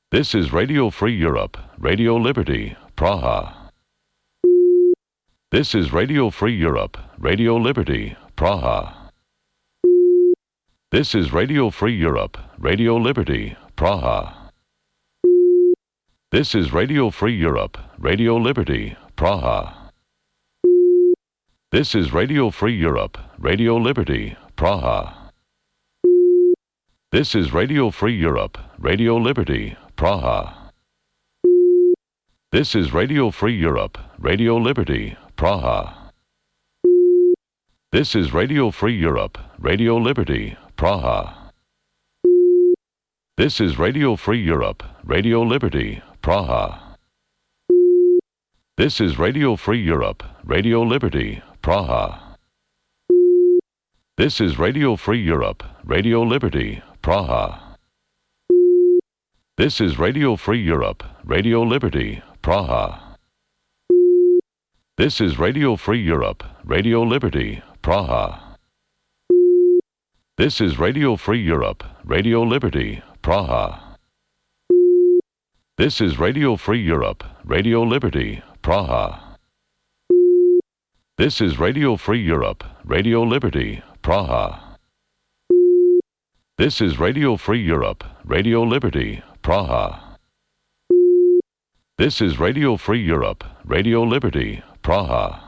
This is Radio Free Europe, Radio Liberty, Praha. This is Radio Free Europe, Radio Liberty, Praha. This is Radio Free Europe, Radio Liberty, Praha. This is Radio Free Europe, Radio Liberty, Praha. This is Radio Free Europe, Radio Liberty, Praha. This is Radio Free Europe, Radio Liberty, Praha. This is Radio Free Europe, Radio Liberty, Praha. This is Radio Free Europe, Radio Liberty, Praha. This is Radio Free Europe, Radio Liberty, Praha. This is Radio Free Europe, Radio Liberty, Praha. This is Radio Free Europe, Radio Liberty, Praha. This is Radio Free Europe, Radio Liberty, Praha. This is Radio Free Europe, Radio Liberty, Praha. This is Radio Free Europe, Radio Liberty, Praha. This is Radio Free Europe, Radio Liberty, Praha. This is Radio Free Europe, Radio Liberty, Praha. This is Radio Free Europe, Radio Liberty, Praha. This is Radio Free Europe, Radio Liberty, Praha.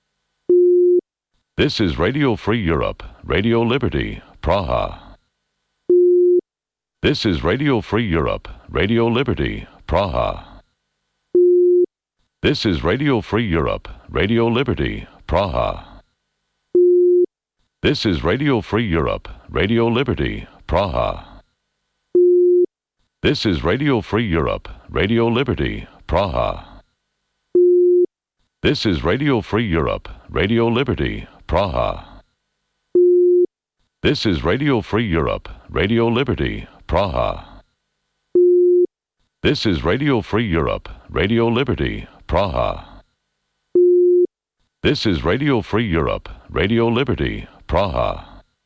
This is Radio Free Europe, Radio Liberty, Praha. This is Radio Free Europe, Radio Liberty, Praha. This is Radio Free Europe, Radio Liberty, Praha. This is Radio Free Europe, Radio Liberty, Praha. This is Radio Free Europe, Radio Liberty, Praha. This is Radio Free Europe, Radio Liberty, Praha. This is Radio Free Europe, Radio Liberty, Praha. This is Radio Free Europe, Radio Liberty, Praha. This is Radio Free Europe, Radio Liberty, Praha.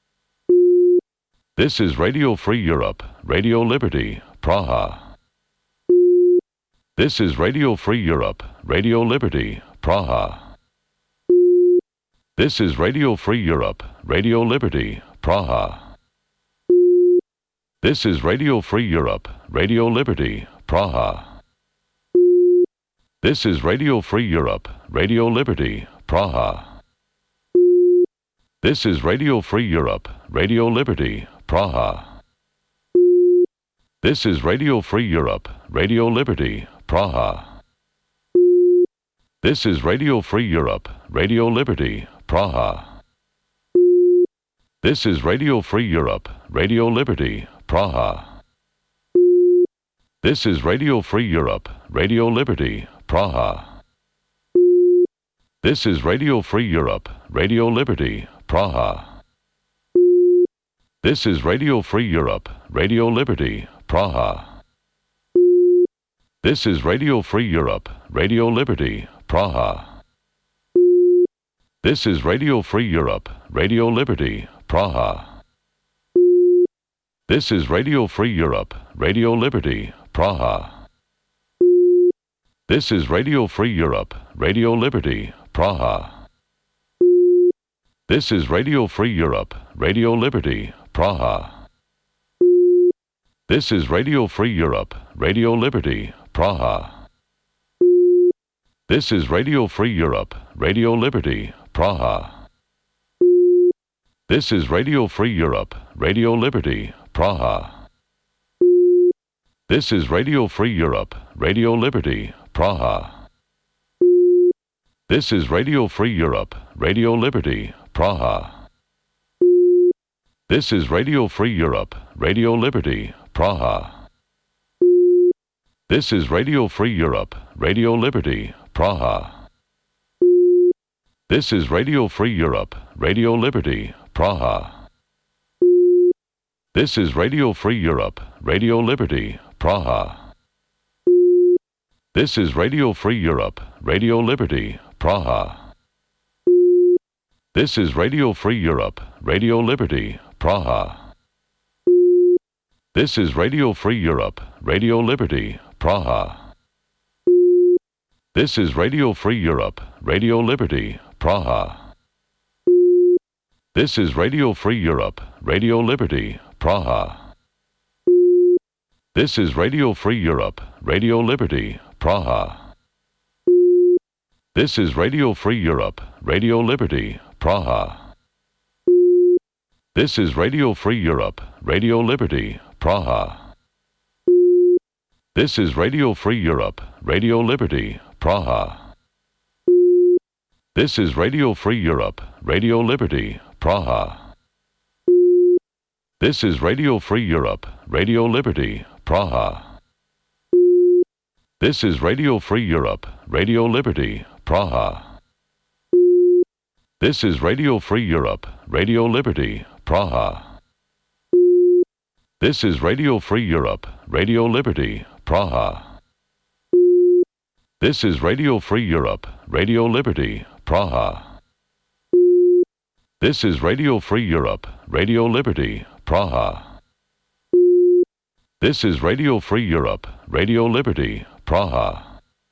This is Radio Free Europe, Radio Liberty, Praha. This is Radio Free Europe, Radio Liberty, Praha. This is Radio Free Europe, Radio Liberty, Praha. This is Radio Free Europe, Radio Liberty, Praha. This is Radio Free Europe, Radio Liberty, Praha. This is Radio Free Europe, Radio Liberty, Praha. This is Radio Free Europe, Radio Liberty, Praha. This is Radio Free Europe, Radio Liberty, Praha. This is Radio Free Europe, Radio Liberty, Praha. This is Radio Free Europe, Radio Liberty, Praha. This is Radio Free Europe, Radio Liberty, Praha. This is Radio Free Europe, Radio Liberty, Praha. This is Radio Free Europe, Radio Liberty, Praha. This is Radio Free Europe, Radio Liberty, Praha. This is Radio Free Europe, Radio Liberty, Praha. This is Radio Free Europe, Radio Liberty, Praha. This is Radio Free Europe, Radio Liberty, Praha. This is Radio Free Europe, Radio Liberty, Praha. This is Radio Free Europe, Radio Liberty, Praha. This is Radio Free Europe, Radio Liberty, Praha. This is Radio Free Europe, Radio Liberty, Praha. This is Radio Free Europe, Radio Liberty, Praha. This is Radio Free Europe, Radio Liberty, Praha. This is Radio Free Europe, Radio Liberty, Praha. This is Radio Free Europe, Radio Liberty, Praha. This is Radio Free Europe, Radio Liberty, Praha. This is Radio Free Europe, Radio Liberty, Praha. This is Radio Free Europe, Radio Liberty, Praha. This is Radio Free Europe, Radio Liberty, Praha. This is Radio Free Europe, Radio Liberty, Praha. This is Radio Free Europe, Radio Liberty, Praha. This is Radio Free Europe, Radio Liberty, Praha. This is Radio Free Europe, Radio Liberty, Praha. This is Radio Free Europe, Radio Liberty, Praha. This is Radio Free Europe, Radio Liberty, Praha. This is Radio Free Europe, Radio Liberty, Praha. This is Radio Free Europe, Radio Liberty, Praha. This is Radio Free Europe, Radio Liberty, Praha. This is Radio Free Europe, Radio Liberty, Praha. This is Radio Free Europe, Radio Liberty, Praha. This is Radio Free Europe, Radio Liberty, Praha. This is Radio Free Europe, Radio Liberty, Praha. This is Radio Free Europe, Radio Liberty, Praha.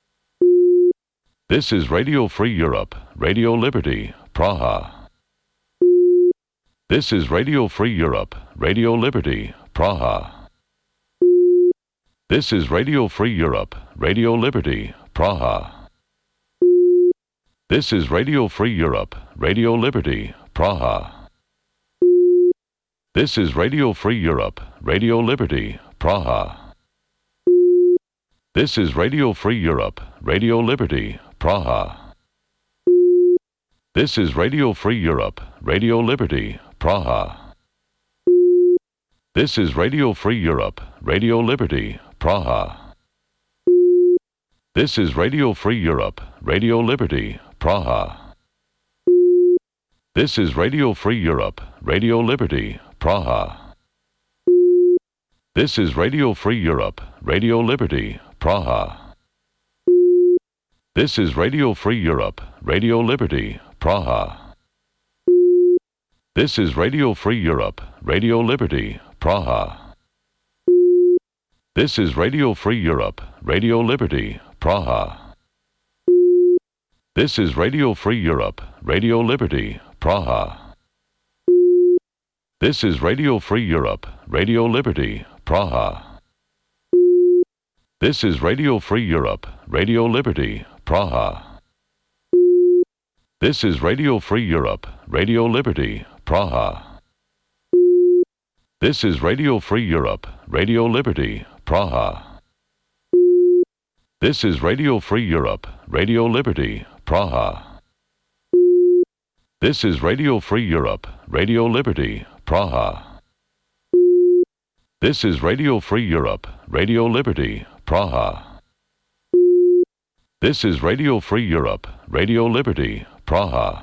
This is Radio Free Europe, Radio Liberty, Praha. This is Radio Free Europe, Radio Liberty, Praha. This is Radio Free Europe, Radio Liberty, Praha. This is Radio Free Europe, Radio Liberty, Praha. This is Radio Free Europe, Radio Liberty, Praha. This is Radio Free Europe, Radio Liberty, Praha. This is Radio Free Europe, Radio Liberty, Praha. This is Radio Free Europe, Radio Liberty, Praha. This is Radio Free Europe, Radio Liberty, Praha. This is Radio Free Europe, Radio Liberty, Praha. This is Radio Free Europe, Radio Liberty, Praha. This is Radio Free Europe, Radio Liberty, Praha. This is Radio Free Europe, Radio Liberty, Praha. This is Radio Free Europe, Radio Liberty, Praha. This is Radio Free Europe, Radio Liberty, Praha. This is Radio Free Europe, Radio Liberty, Praha. This is Radio Free Europe, Radio Liberty, Praha. This is Radio Free Europe, Radio Liberty, Praha. This is Radio Free Europe, Radio Liberty, Praha. This is Radio Free Europe, Radio Liberty, Praha. This is Radio Free Europe, Radio Liberty, Praha. This is Radio Free Europe, Radio Liberty, Praha. This is Radio Free Europe, Radio Liberty, Praha.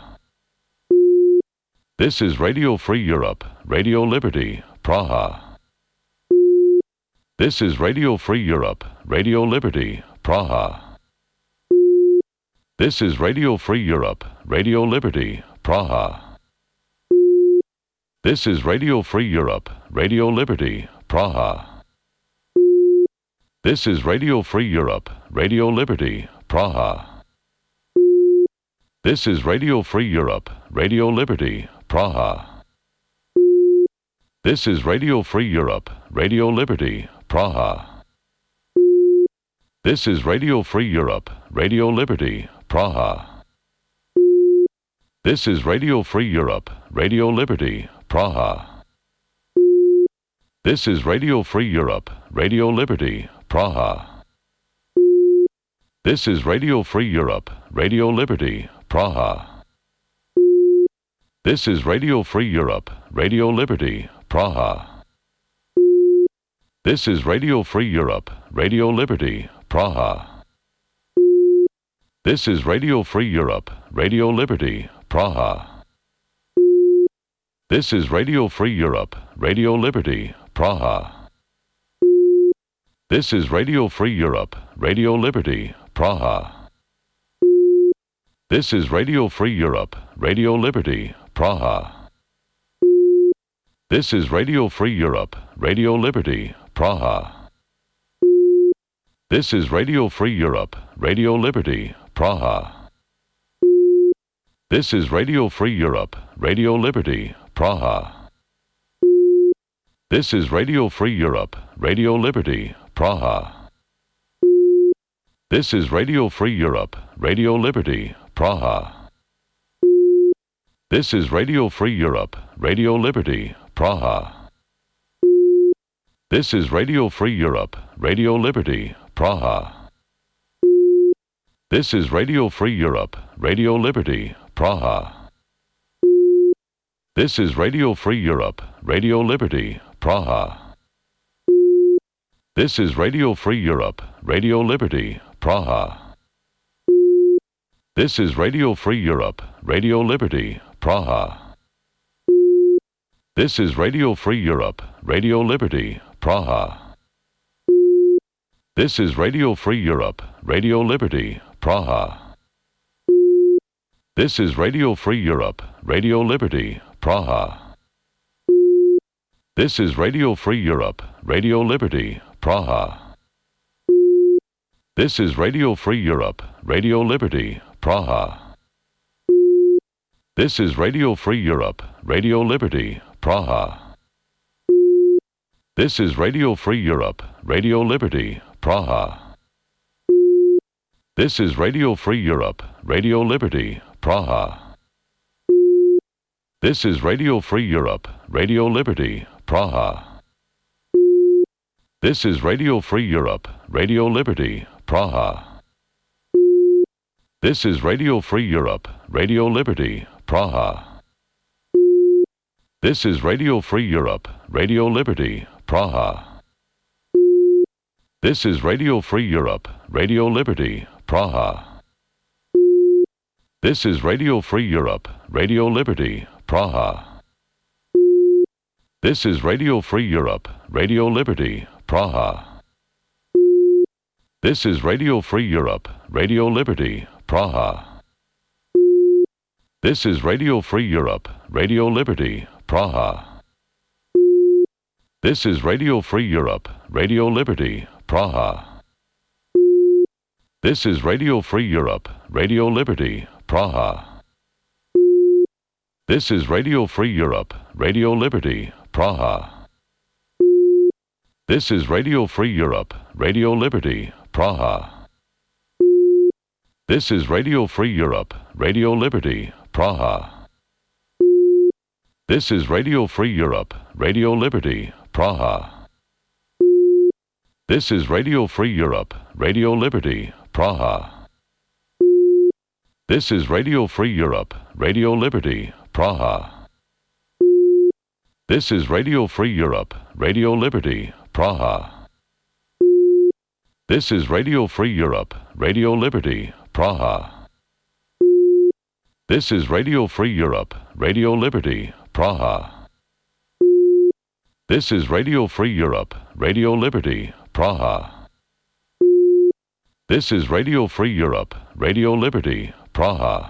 This is Radio Free Europe, Radio Liberty, Praha. This is Radio Free Europe, Radio Liberty, Praha. This is Radio Free Europe, Radio Liberty, Praha. This is Radio Free Europe, Radio Liberty, Praha. This is Radio Free Europe, Radio Liberty, Praha. This is Radio Free Europe, Radio Liberty, Praha. This is Radio Free Europe, Radio Liberty, Praha. This is Radio Free Europe, Radio Liberty, Praha. This is Radio Free Europe, Radio Liberty, Praha. This is Radio Free Europe, Radio Liberty, Praha. This is Radio Free Europe, Radio Liberty, Praha. This is Radio Free Europe, Radio Liberty, Praha. This is Radio Free Europe, Radio Liberty, Praha. This is Radio Free Europe, Radio Liberty, Praha. This is Radio Free Europe, Radio Liberty, Praha. This is Radio Free Europe, Radio Liberty, Praha. This is Radio Free Europe, Radio Liberty, Praha. This is Radio Free Europe, Radio Liberty, Praha. This is Radio Free Europe, Radio Liberty, Praha. This is Radio Free Europe, Radio Liberty, Praha. This is Radio Free Europe, Radio Liberty, Praha. This is Radio Free Europe, Radio Liberty, Praha. This is Radio Free Europe, Radio Liberty, Praha. This is Radio Free Europe, Radio Liberty, Praha. This is Radio Free Europe, Radio Liberty, Praha. This is Radio Free Europe, Radio Liberty, Praha. This is Radio Free Europe, Radio Liberty, Praha. This is Radio Free Europe, Radio Liberty, Praha. This is Radio Free Europe, Radio Liberty, Praha. This is Radio Free Europe, Radio Liberty, Praha. This is Radio Free Europe, Radio Liberty, Praha. This is Radio Free Europe, Radio Liberty, Praha. This is Radio Free Europe, Radio Liberty, Praha. This is Radio Free Europe, Radio Liberty, Praha. This is Radio Free Europe, Radio Liberty, Praha. This is Radio Free Europe, Radio Liberty, Praha. This is Radio Free Europe, Radio Liberty, Praha. This is Radio Free Europe, Radio Liberty, Praha. This is Radio Free Europe, Radio Liberty, Praha. This is Radio Free Europe, Radio Liberty, Praha. This is Radio Free Europe, Radio Liberty, Praha. This is Radio Free Europe, Radio Liberty, Praha. This is Radio Free Europe, Radio Liberty, Praha. This is Radio Free Europe, Radio Liberty, Praha. This is Radio Free Europe, Radio Liberty, Praha. This is Radio Free Europe, Radio Liberty, Praha. This is Radio Free Europe, Radio Liberty, Praha. This is Radio Free Europe, Radio Liberty, Praha. This is Radio Free Europe, Radio Liberty, Praha. This is Radio Free Europe, Radio Liberty, Praha. This is Radio Free Europe, Radio Liberty, Praha. This is Radio Free Europe, Radio Liberty, Praha. This is Radio Free Europe, Radio Liberty, Praha. This is Radio Free Europe, Radio Liberty, Praha. This is Radio Free Europe, Radio Liberty, Praha. This is Radio Free Europe, Radio Liberty, Praha. This is Radio Free Europe, Radio Liberty, Praha. This is Radio Free Europe, Radio Liberty, Praha.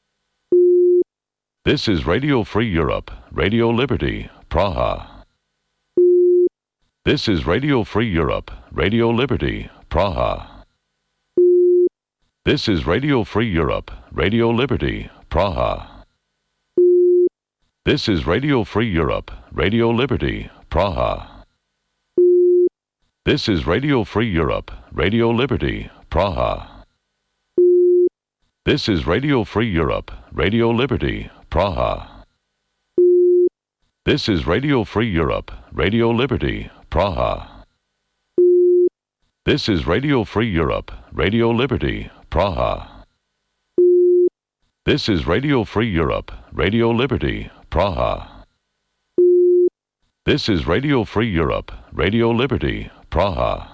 This is Radio Free Europe, Radio Liberty, Praha. This is Radio Free Europe, Radio Liberty, Praha. This is Radio Free Europe, Radio Liberty, Praha. This is Radio Free Europe, Radio Liberty, Praha. This is Radio Free Europe, Radio Liberty, Praha. This is Radio Free Europe, Radio Liberty, Praha. This is Radio Free Europe, Radio Liberty, Praha. This is Radio Free Europe, Radio Liberty, Praha. This is Radio Free Europe, Radio Liberty, Praha. This is Radio Free Europe, Radio Liberty, Praha.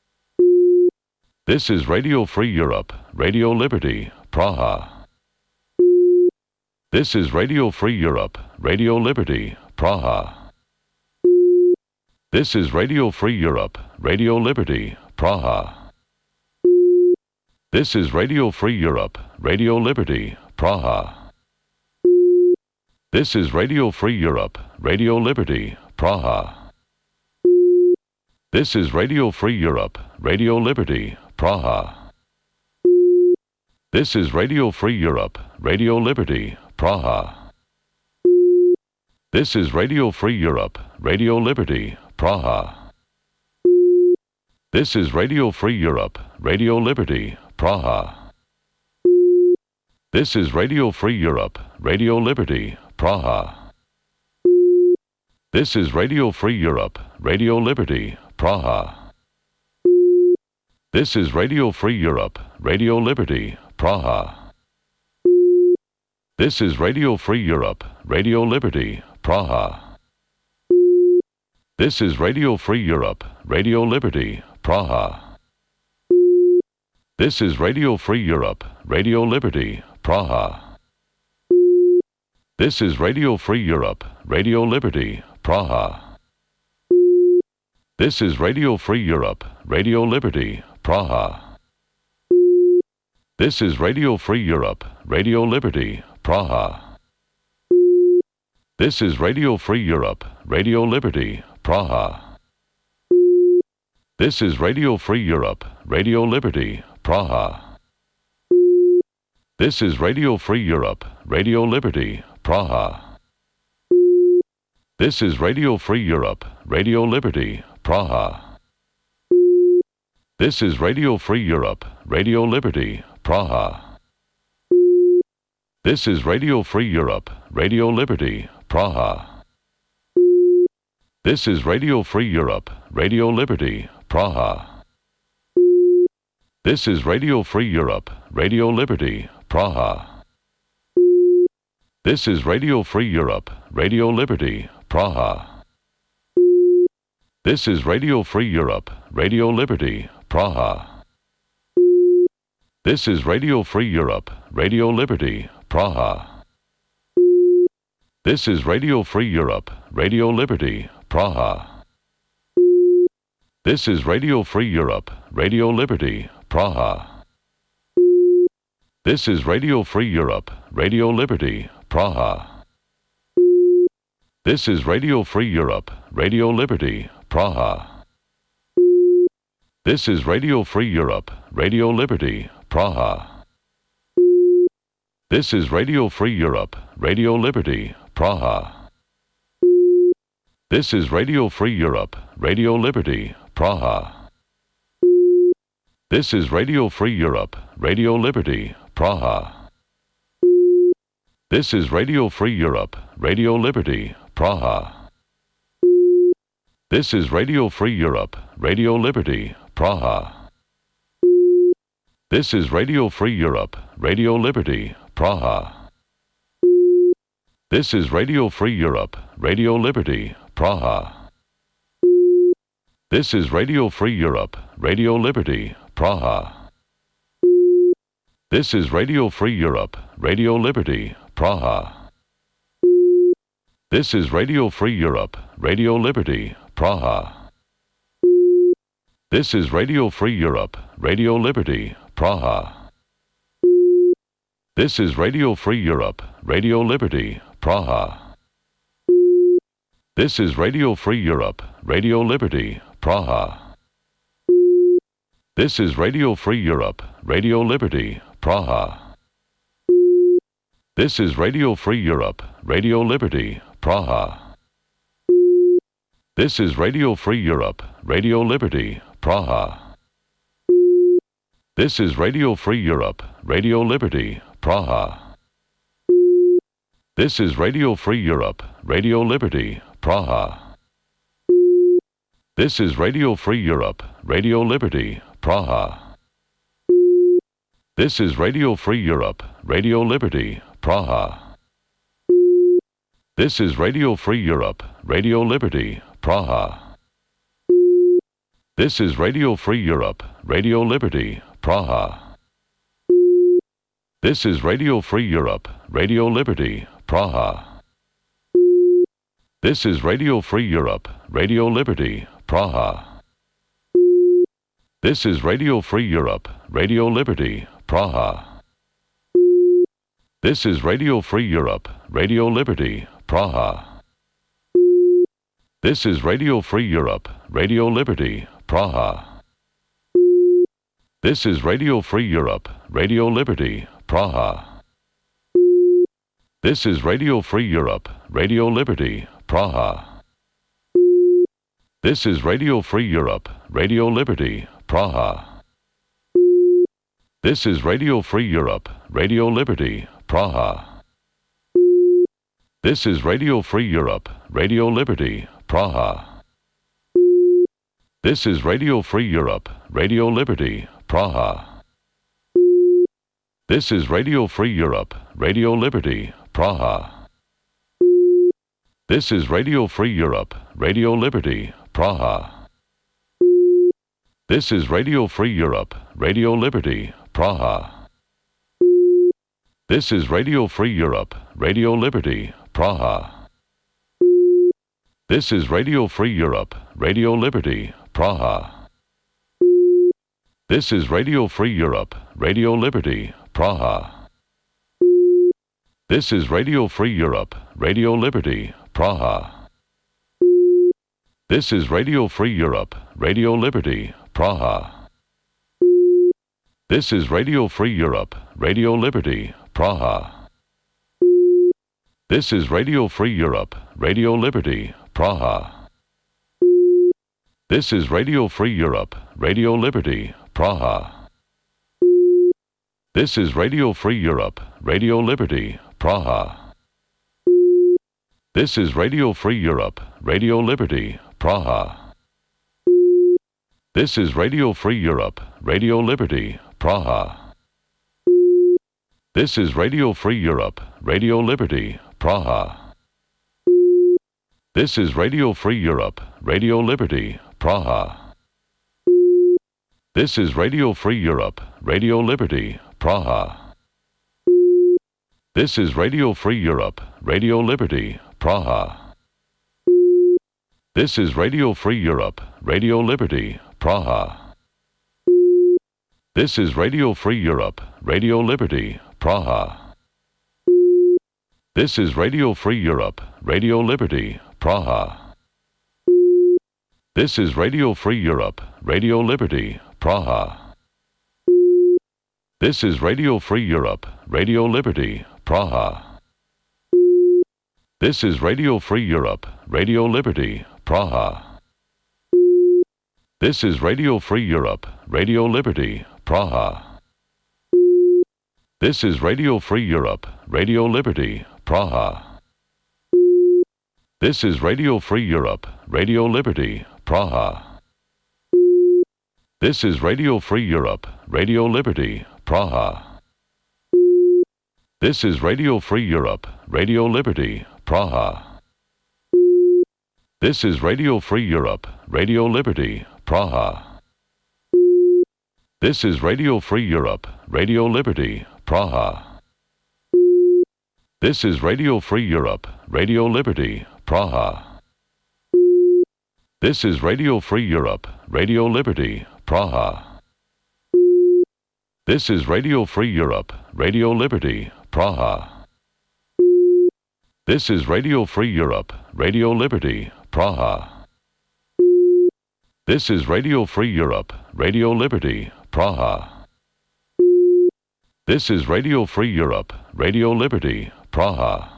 This is Radio Free Europe, Radio Liberty, Praha. This is Radio Free Europe, Radio Liberty, Praha. This is Radio Free Europe, Radio Liberty, Praha. This is Radio Free Europe, Radio Liberty, Praha. This is Radio Free Europe, Radio Liberty, Praha. This is Radio Free Europe, Radio Liberty, Praha. This is Radio Free Europe, Radio Liberty, Praha. This is Radio Free Europe, Radio Liberty, Praha. This is Radio Free Europe, Radio Liberty, Praha. This is Radio Free Europe, Radio Liberty, Praha. This is Radio Free Europe, Radio Liberty, Praha. This is Radio Free Europe, Radio Liberty, Praha. This is Radio Free Europe, Radio Liberty, Praha. This is Radio Free Europe, Radio Liberty, Praha. This is Radio Free Europe, Radio Liberty, Praha. This is Radio Free Europe, Radio Liberty, Praha. This is Radio Free Europe, Radio Liberty, Praha. This is Radio Free Europe, Radio Liberty, Praha. This is Radio Free Europe, Radio Liberty, Praha. This is Radio Free Europe, Radio Liberty, Praha. This is Radio Free Europe, Radio Liberty, Praha. This is Radio Free Europe, Radio Liberty, Praha. This is Radio Free Europe, Radio Liberty, Praha. This is Radio Free Europe, Radio Liberty, Praha. This is Radio Free Europe, Radio Liberty, Praha. This is Radio Free Europe, Radio Liberty, Praha. This is Radio Free Europe, Radio Liberty, Praha. This is Radio Free Europe, Radio Liberty, Praha. This is Radio Free Europe, Radio Liberty, Praha. This is Radio Free Europe, Radio Liberty, Praha. This is Radio Free Europe, Radio Liberty, Praha. This is Radio Free Europe, Radio Liberty, Praha. This is Radio Free Europe, Radio Liberty, Praha. This is Radio Free Europe, Radio Liberty, Praha. This is Radio Free Europe, Radio Liberty, Praha. This is Radio Free Europe, Radio Liberty, Praha. This is Radio Free Europe, Radio Liberty, Praha. This is Radio Free Europe, Radio Liberty, Praha. This is Radio Free Europe, Radio Liberty, Praha. This is Radio Free Europe, Radio Liberty, Praha. This is Radio Free Europe, Radio Liberty, Praha. This is Radio Free Europe, Radio Liberty, Praha. This is Radio Free Europe, Radio Liberty, Praha. This is Radio Free Europe, Radio Liberty, Praha. This is Radio Free Europe, Radio Liberty, Praha. This is Radio Free Europe, Radio Liberty, Praha. This is Radio Free Europe, Radio Liberty, Praha. This is Radio Free Europe, Radio Liberty, Praha. This is Radio Free Europe, Radio Liberty, Praha. This is Radio Free Europe, Radio Liberty, Praha. This is Radio Free Europe, Radio Liberty, Praha. This is Radio Free Europe, Radio Liberty, Praha. This is Radio Free Europe, Radio Liberty, Praha. This is Radio Free Europe, Radio Liberty, Praha. This is Radio Free Europe, Radio Liberty, Praha. This is Radio Free Europe, Radio Liberty, Praha. This is Radio Free Europe, Radio Liberty, Praha. This is Radio Free Europe, Radio Liberty, Praha. This is Radio Free Europe, Radio Liberty, Praha. This is Radio Free Europe, Radio Liberty, Praha. This is Radio Free Europe, Radio Liberty, Praha. This is Radio Free Europe, Radio Liberty, Praha. This is Radio Free Europe, Radio Liberty, Praha. This is Radio Free Europe, Radio Liberty, Praha. This is Radio Free Europe, Radio Liberty, Praha. This is Radio Free Europe, Radio Liberty, Praha. This is Radio Free Europe, Radio Liberty, Praha. This is Radio Free Europe, Radio Liberty, Praha. This is Radio Free Europe, Radio Liberty, Praha. This is Radio Free Europe, Radio Liberty, Praha. This is Radio Free Europe, Radio Liberty, Praha. This is Radio Free Europe, Radio Liberty, Praha. This is Radio Free Europe, Radio Liberty, Praha. This is Radio Free Europe, Radio Liberty, Praha. This is Radio Free Europe, Radio Liberty, Praha. This is Radio Free Europe, Radio Liberty, Praha. This is Radio Free Europe, Radio Liberty, Praha. This is Radio Free Europe, Radio Liberty, Praha. This is Radio Free Europe, Radio Liberty, Praha. This is Radio Free Europe, Radio Liberty, Praha. This is Radio Free Europe, Radio Liberty, Praha. This is Radio Free Europe, Radio Liberty, Praha. This is Radio Free Europe, Radio Liberty, Praha. This is Radio Free Europe, Radio Liberty, Praha. This is Radio Free Europe, Radio Liberty, Praha. This is Radio Free Europe, Radio Liberty, Praha. This is Radio Free Europe, Radio Liberty, Praha. This is Radio Free Europe, Radio Liberty, Praha. This is Radio Free Europe, Radio Liberty, Praha. This is Radio Free Europe, Radio Liberty, Praha. This is Radio Free Europe, Radio Liberty, Praha. This is Radio Free Europe, Radio Liberty, Praha. This is Radio Free Europe, Radio Liberty, Praha. This is Radio Free Europe, Radio Liberty, Praha. This is Radio Free Europe, Radio Liberty, Praha. This is Radio Free Europe, Radio Liberty, Praha. This is Radio Free Europe, Radio Liberty, Praha. This is Radio Free Europe, Radio Liberty, Praha. This is Radio Free Europe, Radio Liberty, Praha. This is Radio Free Europe, Radio Liberty, Praha. This is Radio Free Europe, Radio Liberty, Praha. This is Radio Free Europe, Radio Liberty, Praha. This is Radio Free Europe, Radio Liberty, Praha. This is Radio Free Europe, Radio Liberty, Praha.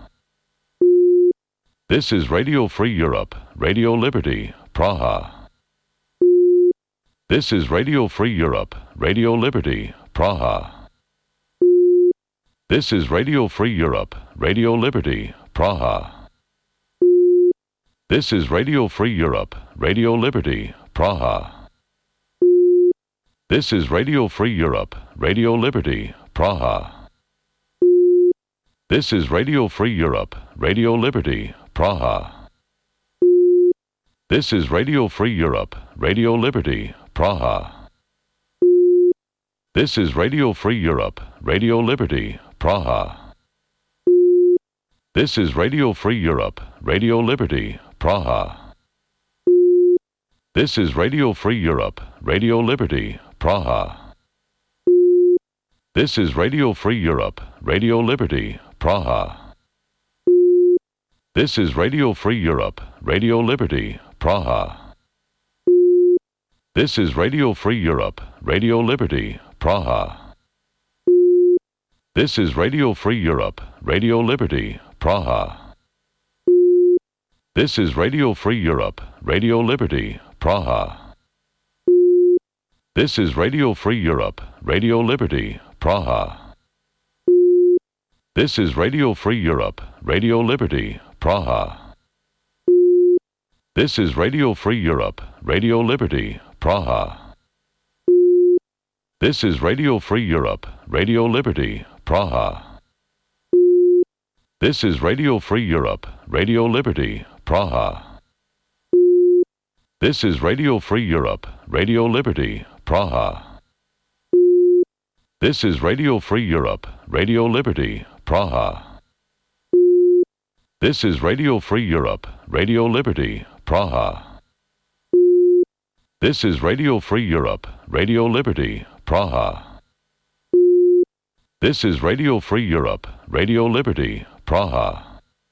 This is Radio Free Europe, Radio Liberty, Praha. This is Radio Free Europe, Radio Liberty, Praha. This is Radio Free Europe, Radio Liberty, Praha. This is Radio Free Europe, Radio Liberty, Praha. This is Radio Free Europe, Radio Liberty, Praha. This is Radio Free Europe, Radio Liberty, Praha. This is Radio Free Europe, Radio Liberty, Praha. This is Radio Free Europe, Radio Liberty, Praha. This is Radio Free Europe, Radio Liberty, Praha. This is Radio Free Europe, Radio Liberty, Praha. This is Radio Free Europe, Radio Liberty, Praha. This is Radio Free Europe, Radio Liberty, Praha. This is Radio Free Europe, Radio Liberty, Praha. This is Radio Free Europe, Radio Liberty, Praha. This is Radio Free Europe, Radio Liberty, Praha. This is Radio Free Europe, Radio Liberty, Praha. This is Radio Free Europe, Radio Liberty, Praha. This is Radio Free Europe, Radio Liberty, Praha. This is Radio Free Europe, Radio Liberty, Praha. This is Radio Free Europe, Radio Liberty, Praha. This is Radio Free Europe, Radio Liberty, Praha. This is Radio Free Europe, Radio Liberty, Praha. This is Radio Free Europe, Radio Liberty, Praha. This is Radio Free Europe, Radio Liberty, Praha. This is Radio Free Europe, Radio Liberty, Praha.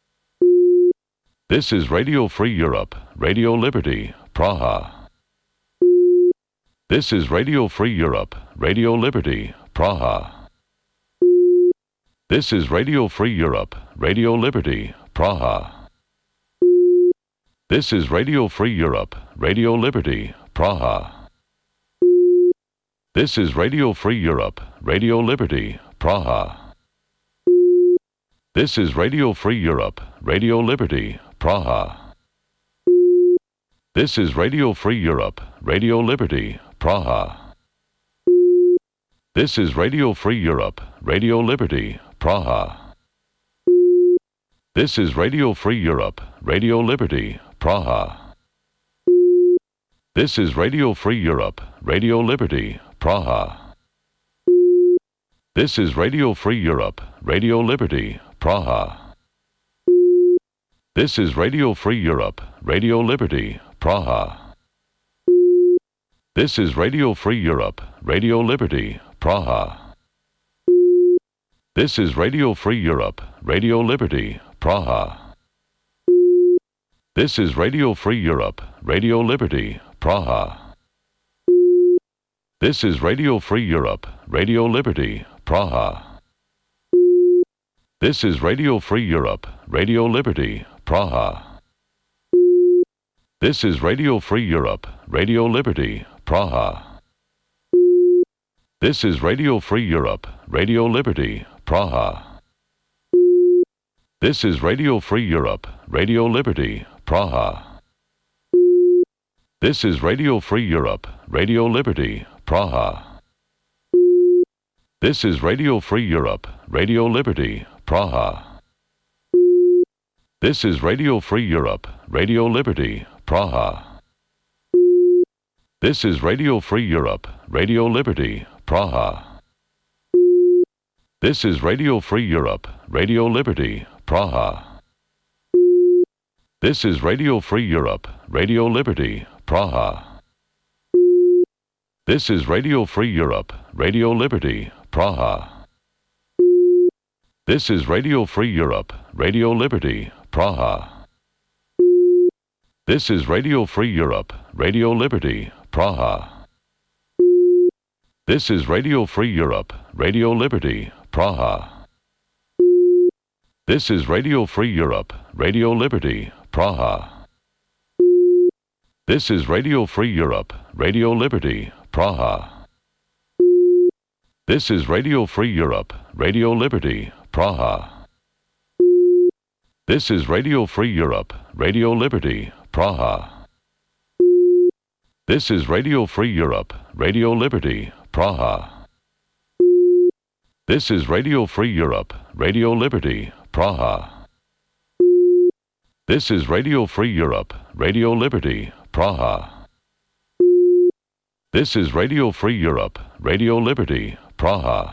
This is Radio Free Europe, Radio Liberty, Praha. This is Radio Free Europe, Radio Liberty, Praha. This is Radio Free Europe, Radio Liberty, Praha. This is Radio Free Europe, Radio Liberty, Praha. This is Radio Free Europe, Radio Liberty, Praha. This is Radio Free Europe, Radio Liberty, Praha. This is Radio Free Europe, Radio Liberty, Praha. This is Radio Free Europe, Radio Liberty, Praha. This is Radio Free Europe, Radio Liberty, Praha. This is Radio Free Europe, Radio Liberty, Praha. This is Radio Free Europe, Radio Liberty, Praha. This is Radio Free Europe, Radio Liberty, Praha. This is Radio Free Europe, Radio Liberty, Praha. This is Radio Free Europe, Radio Liberty, Praha. This is Radio Free Europe, Radio Liberty, Praha. This is Radio Free Europe, Radio Liberty, Praha. This is Radio Free Europe, Radio Liberty, Praha. This is Radio Free Europe, Radio Liberty, Praha. This is Radio Free Europe, Radio Liberty, Praha. This is Radio Free Europe, Radio Liberty, Praha. This is Radio Free Europe, Radio Liberty, Praha. This is Radio Free Europe, Radio Liberty, Praha. This is Radio Free Europe, Radio Liberty, Praha. This is Radio Free Europe, Radio Liberty, Praha. This is Radio Free Europe, Radio Liberty, Praha. This is Radio Free Europe, Radio Liberty, Praha. This is Radio Free Europe, Radio Liberty, Praha. This is Radio Free Europe, Radio Liberty, Praha. This is Radio Free Europe, Radio Liberty, Praha. This is Radio Free Europe, Radio Liberty, Praha. This is Radio Free Europe, Radio Liberty, Praha. This is Radio Free Europe, Radio Liberty, Praha. This is Radio Free Europe, Radio Liberty, Praha. This is Radio Free Europe, Radio Liberty, Praha. This is Radio Free Europe, Radio Liberty, Praha. This is Radio Free Europe, Radio Liberty, Praha. This is Radio Free Europe, Radio Liberty, Praha. This is Radio Free Europe, Radio Liberty, Praha.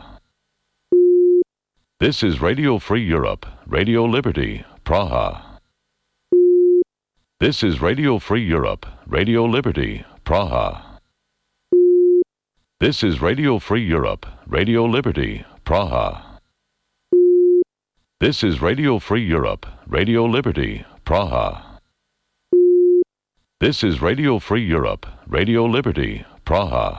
This is Radio Free Europe, Radio Liberty, Praha. This is Radio Free Europe, Radio Liberty, Praha. This is Radio Free Europe, Radio Liberty, Praha. This is Radio Free Europe, Radio Liberty, Praha. This is Radio Free Europe, Radio Liberty, Praha.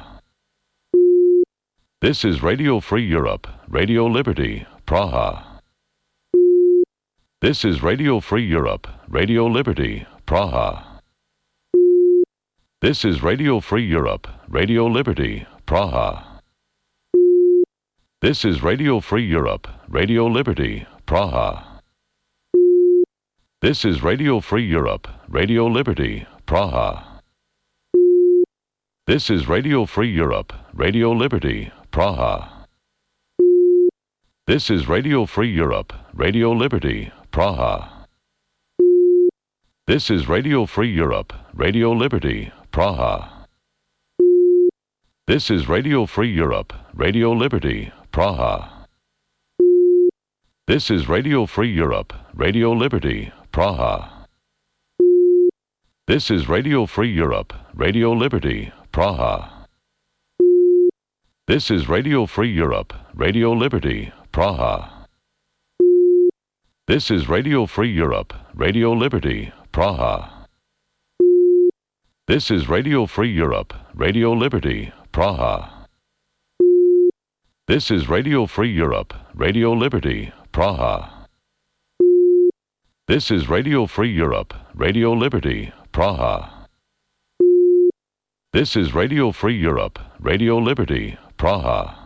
This is Radio Free Europe, Radio Liberty, Praha. This is Radio Free Europe, Radio Liberty, Praha. This is Radio Free Europe, Radio Liberty, Praha. This is Radio Free Europe, Radio Liberty, Praha. This is Radio Free Europe, Radio Liberty, Praha. This is Radio Free Europe, Radio Liberty, Praha. This is Radio Free Europe, Radio Liberty, Praha. This is Radio Free Europe, Radio Liberty, Praha. This is Radio Free Europe, Radio Liberty, Praha. This is Radio Free Europe, Radio Liberty, Praha. This is Radio Free Europe, Radio Liberty, Praha. This is Radio Free Europe, Radio Liberty, Praha. This is Radio Free Europe, Radio Liberty, Praha. This is Radio Free Europe, Radio Liberty, Praha. This is Radio Free Europe, Radio Liberty, Praha. This is Radio Free Europe, Radio Liberty, Praha. This is Radio Free Europe, Radio Liberty, Praha.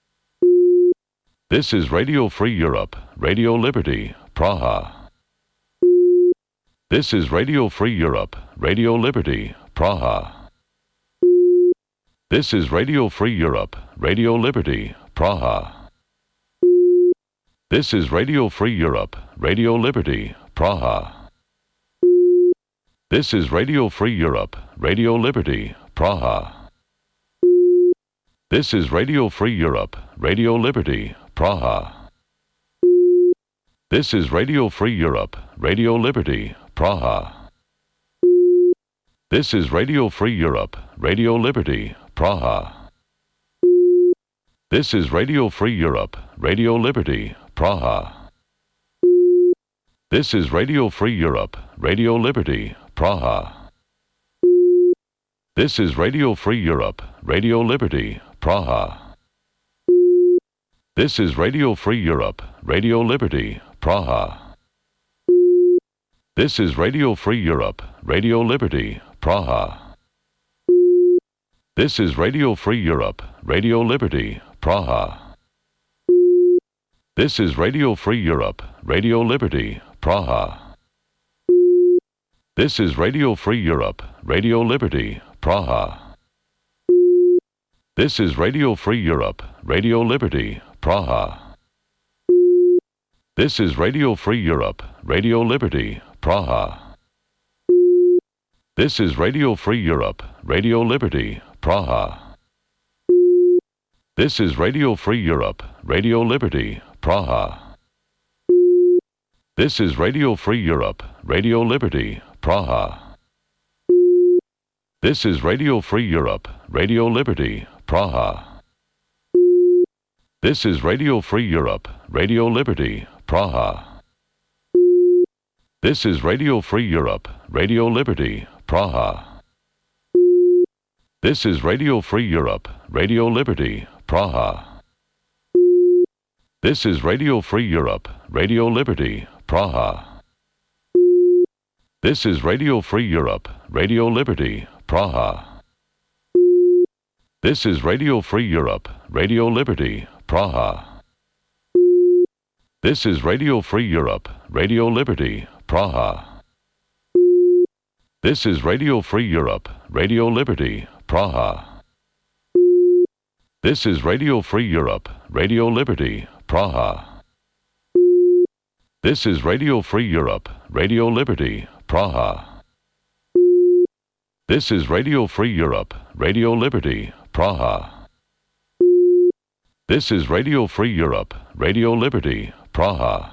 This is Radio Free Europe, Radio Liberty, Praha. This is Radio Free Europe, Radio Liberty, Praha. This is Radio Free Europe, Radio Liberty, Praha. This is Radio Free Europe, Radio Liberty, Praha. This is Radio Free Europe, Radio Liberty, Praha. This is Radio Free Europe, Radio Liberty, Praha. This is Radio Free Europe, Radio Liberty, Praha. This is Radio Free Europe, Radio Liberty, Praha. This is Radio Free Europe, Radio Liberty, Praha. This is Radio Free Europe, Radio Liberty, Praha. This is Radio Free Europe, Radio Liberty, Praha. This is Radio Free Europe, Radio Liberty, Praha. This is Radio Free Europe, Radio Liberty, Praha. This is Radio Free Europe, Radio Liberty, Praha. This is Radio Free Europe, Radio Liberty, Praha. This is Radio Free Europe, Radio Liberty, Praha. This is Radio Free Europe, Radio Liberty, Praha. This is Radio Free Europe, Radio Liberty, Praha. This is Radio Free Europe, Radio Liberty, Praha. This is Radio Free Europe, Radio Liberty, Praha. This is Radio Free Europe, Radio Liberty, Praha. This is Radio Free Europe, Radio Liberty, Praha. This is Radio Free Europe, Radio Liberty, Praha. This is Radio Free Europe, Radio Liberty, Praha. This is Radio Free Europe, Radio Liberty, Praha. This is Radio Free Europe, Radio Liberty, Praha. This is Radio Free Europe, Radio Liberty, Praha. This is Radio Free Europe, Radio Liberty, Praha. This is Radio Free Europe, Radio Liberty, Praha. This is Radio Free Europe, Radio Liberty, Praha. This is Radio Free Europe, Radio Liberty, Praha. This is Radio Free Europe, Radio Liberty, Praha. This is Radio Free Europe, Radio Liberty, Praha. This is Radio Free Europe, Radio Liberty, Praha.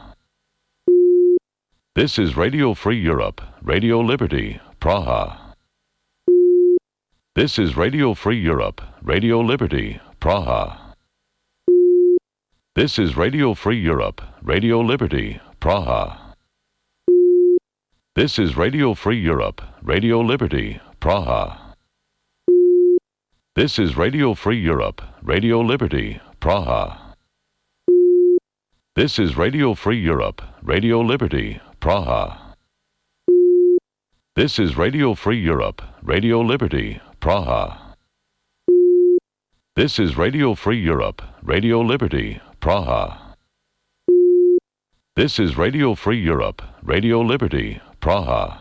This is Radio Free Europe, Radio Liberty, Praha. This is Radio Free Europe, Radio Liberty, Praha. This is Radio Free Europe, Radio Liberty, Praha. This is Radio Free Europe, Radio Liberty, Praha. This is Radio Free Europe, Radio Liberty, Praha. This is Radio Free Europe, Radio Liberty, Praha. This is Radio Free Europe, Radio Liberty, Praha. This is Radio Free Europe, Radio Liberty, Praha. This is Radio Free Europe, Radio Liberty, Praha.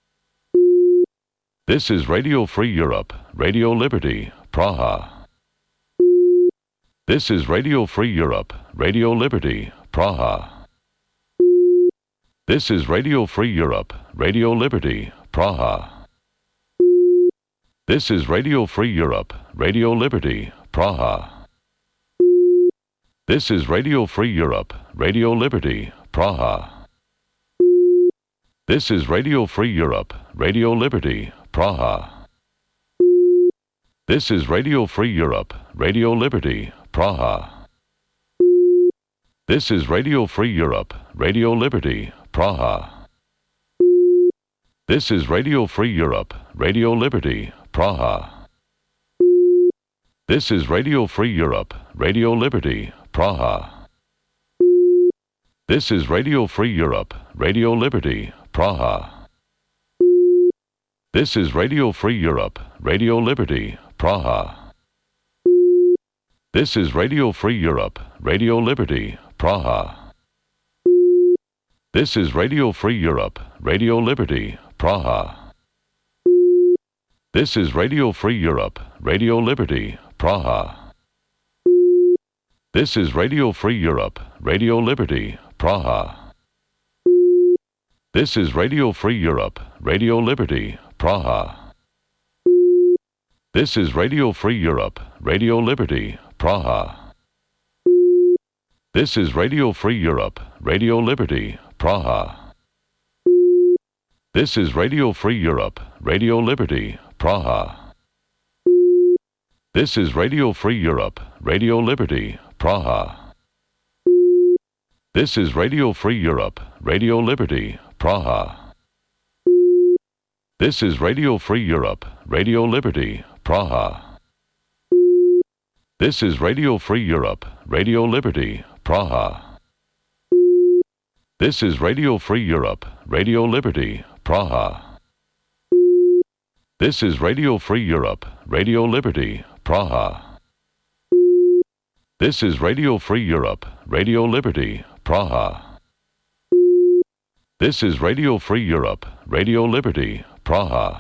This is Radio Free Europe, Radio Liberty, Praha. This is Radio Free Europe, Radio Liberty, Praha. This is Radio Free Europe, Radio Liberty, Praha. This is Radio Free Europe, Radio Liberty, Praha. This is Radio Free Europe, Radio Liberty, Praha. This is Radio Free Europe, Radio Liberty, Praha. This is Radio Free Europe, Radio Liberty, Praha. This is Radio Free Europe, Radio Liberty, Praha. This is Radio Free Europe, Radio Liberty, Praha. This is Radio Free Europe, Radio Liberty, Praha. This is Radio Free Europe, Radio Liberty, Praha. This is Radio Free Europe, Radio Liberty, Praha. This is Radio Free Europe, Radio Liberty, Praha. This is Radio Free Europe, Radio Liberty, Praha. This is Radio Free Europe, Radio Liberty, Praha. This is Radio Free Europe, Radio Liberty, Praha. This is Radio Free Europe, Radio Liberty, Praha. This is Radio Free Europe, Radio Liberty, Praha. This is Radio Free Europe, Radio Liberty, Praha. This is Radio Free Europe, Radio Liberty, Praha. This is Radio Free Europe, Radio Liberty, Praha. This is Radio Free Europe, Radio Liberty, Praha. This is Radio Free Europe, Radio Liberty, Praha. This is Radio Free Europe, Radio Liberty, Praha. This is Radio Free Europe, Radio Liberty, Praha. This is Radio Free Europe, Radio Liberty, Praha. This is Radio Free Europe, Radio Liberty, Praha. This is Radio Free Europe, Radio Liberty, Praha.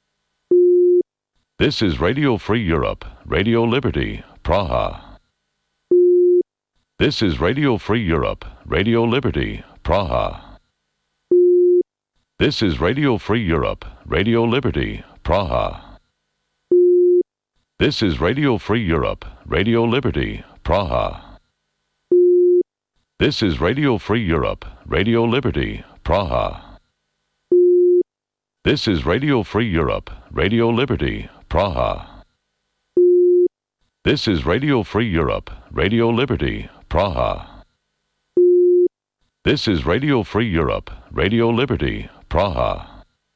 This is Radio Free Europe, Radio Liberty, Praha. This is Radio Free Europe, Radio Liberty, Praha. This is Radio Free Europe, Radio Liberty, Praha. This is Radio Free Europe, Radio Liberty, Praha. This is Radio Free Europe, Radio Liberty, Praha. This is Radio Free Europe, Radio Liberty, Praha. This is Radio Free Europe, Radio Liberty, Praha. This is Radio Free Europe, Radio Liberty, Praha.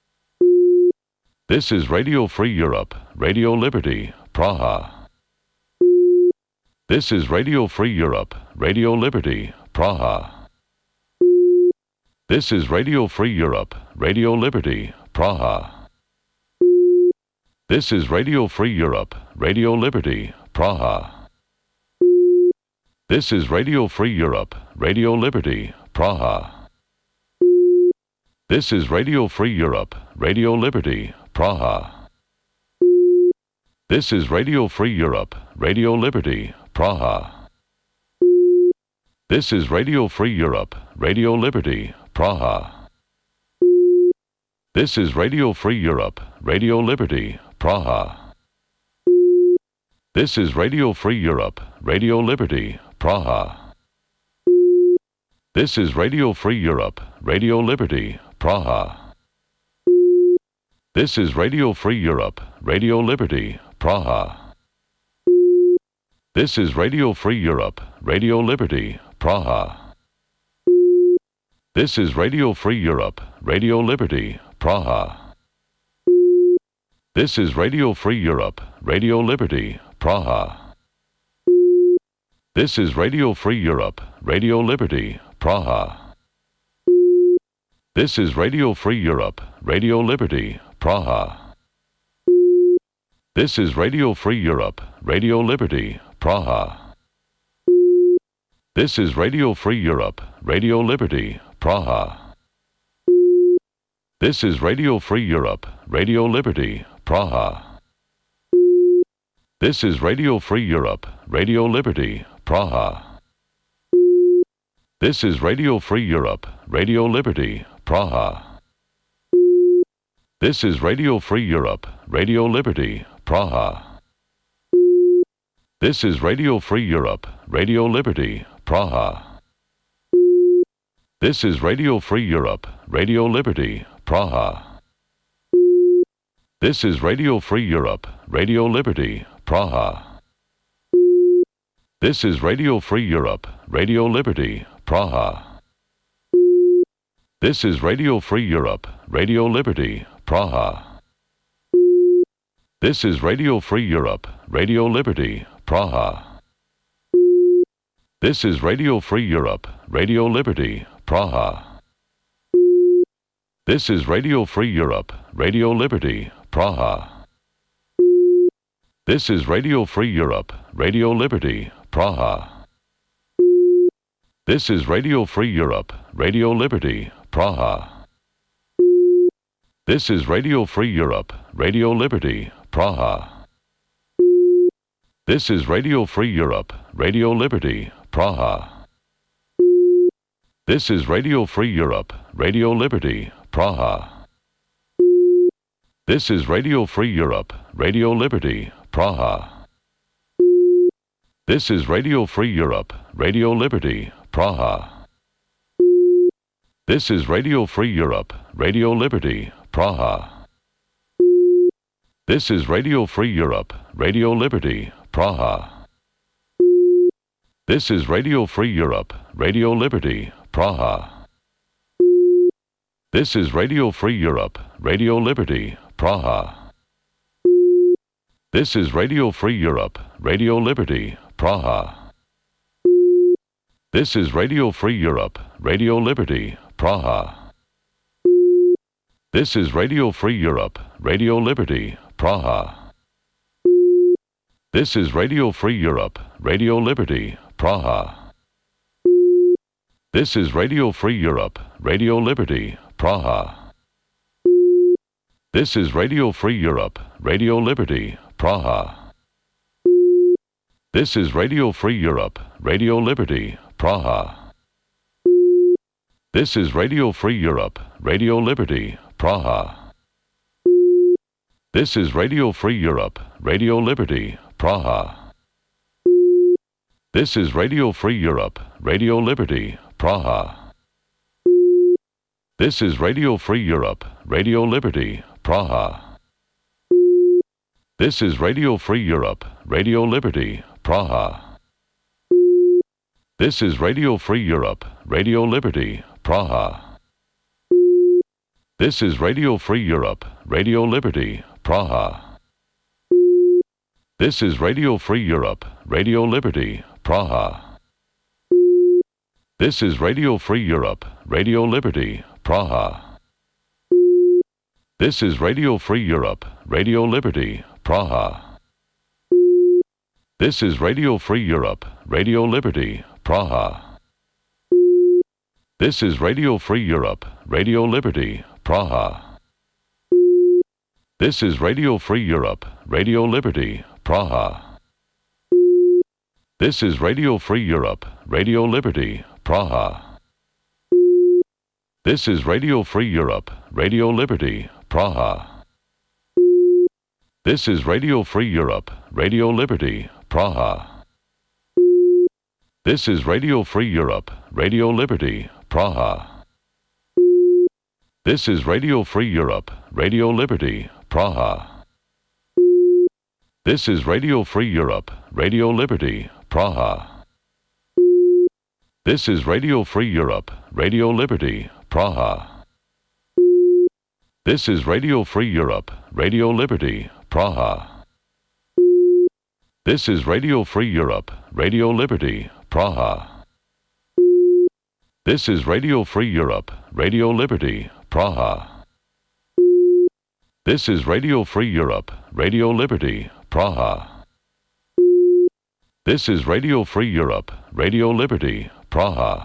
This is Radio Free Europe, Radio Liberty, Praha. This is Radio Free Europe, Radio Liberty, Praha. This is Radio Free Europe, Radio Liberty, Praha. This is Radio Free Europe, Radio Liberty, Praha. This is Radio Free Europe, Radio Liberty, Praha. This is Radio Free Europe, Radio Liberty, Praha. This is Radio Free Europe, Radio Liberty, Praha. This is Radio Free Europe, Radio Liberty, Praha. This is Radio Free Europe, Radio Liberty, Praha. This is Radio Free Europe, Radio Liberty, Praha. This is Radio Free Europe, Radio Liberty, Praha. This is Radio Free Europe, Radio Liberty, Praha. This is Radio Free Europe, Radio Liberty, Praha. This is Radio Free Europe, Radio Liberty, Praha. This is Radio Free Europe, Radio Liberty, Praha. This is Radio Free Europe, Radio Liberty, Praha. This is Radio Free Europe, Radio Liberty, Praha. This is Radio Free Europe, Radio Liberty, Praha. This is Radio Free Europe, Radio Liberty, Praha. This is Radio Free Europe, Radio Liberty, Praha. This is Radio Free Europe, Radio Liberty, Praha. This is Radio Free Europe, Radio Liberty, Praha. This is Radio Free Europe, Radio Liberty, Praha. This is Radio Free Europe, Radio Liberty, Praha. This is Radio Free Europe, Radio Liberty, Praha. This is Radio Free Europe, Radio Liberty, Praha. This is Radio Free Europe, Radio Liberty, Praha. This is Radio Free Europe, Radio Liberty, Praha. This is Radio Free Europe, Radio Liberty, Praha. This is Radio Free Europe, Radio Liberty, Praha. This is Radio Free Europe, Radio Liberty, Praha. This is Radio Free Europe, Radio Liberty, Praha. This is Radio Free Europe, Radio Liberty, Praha. This is Radio Free Europe, Radio Liberty, Praha. This is Radio Free Europe, Radio Liberty, Praha. This is Radio Free Europe, Radio Liberty, Praha. This is Radio Free Europe, Radio Liberty, Praha. This is Radio Free Europe, Radio Liberty, Praha. This is Radio Free Europe, Radio Liberty, Praha. This is Radio Free Europe, Radio Liberty, Praha. This is Radio Free Europe, Radio Liberty, Praha. This is Radio Free Europe, Radio Liberty, Praha. This is Radio Free Europe, Radio Liberty, Praha. This is Radio Free Europe, Radio Liberty, Praha. This is Radio Free Europe, Radio Liberty, Praha. This is Radio Free Europe, Radio Liberty, Praha. This is Radio Free Europe, Radio Liberty, Praha. This is Radio Free Europe, Radio Liberty, Praha. This is Radio Free Europe, Radio Liberty, Praha. This is Radio Free Europe, Radio Liberty, Praha. This is Radio Free Europe, Radio Liberty, Praha. This is Radio Free Europe, Radio Liberty, Praha. This is Radio Free Europe, Radio Liberty, Praha. This is Radio Free Europe, Radio Liberty, Praha. This is Radio Free Europe, Radio Liberty, Praha. This is Radio Free Europe, Radio Liberty, Praha. This is Radio Free Europe, Radio Liberty, Praha. This is Radio Free Europe, Radio Liberty, Praha. This is Radio Free Europe, Radio Liberty, Praha. This is Radio Free Europe, Radio Liberty, Praha. This is Radio Free Europe, Radio Liberty, Praha. This is Radio Free Europe, Radio Liberty, Praha. This is Radio Free Europe, Radio Liberty, Praha. This is Radio Free Europe, Radio Liberty, Praha. This is Radio Free Europe, Radio Liberty, Praha. This is Radio Free Europe, Radio Liberty, Praha. This is Radio Free Europe, Radio Liberty, Praha. This is Radio Free Europe, Radio Liberty, Praha. This is Radio Free Europe, Radio Liberty, Praha. This is Radio Free Europe, Radio Liberty, Praha. This is Radio Free Europe, Radio Liberty, Praha. This is Radio Free Europe, Radio Liberty, Praha. This is Radio Free Europe, Radio Liberty, Praha. This is Radio Free Europe, Radio Liberty, Praha.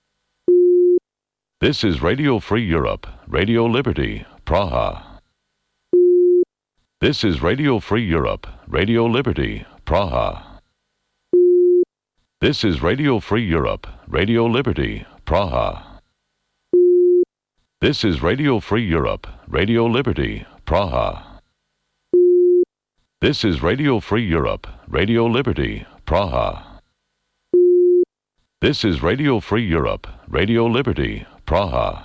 This is Radio Free Europe, Radio Liberty, Praha. This is Radio Free Europe, Radio Liberty, Praha. This is Radio Free Europe, Radio Liberty, Praha. This is Radio Free Europe, Radio Liberty, Praha. This is Radio Free Europe, Radio Liberty, Praha. This is Radio Free Europe, Radio Liberty, Praha.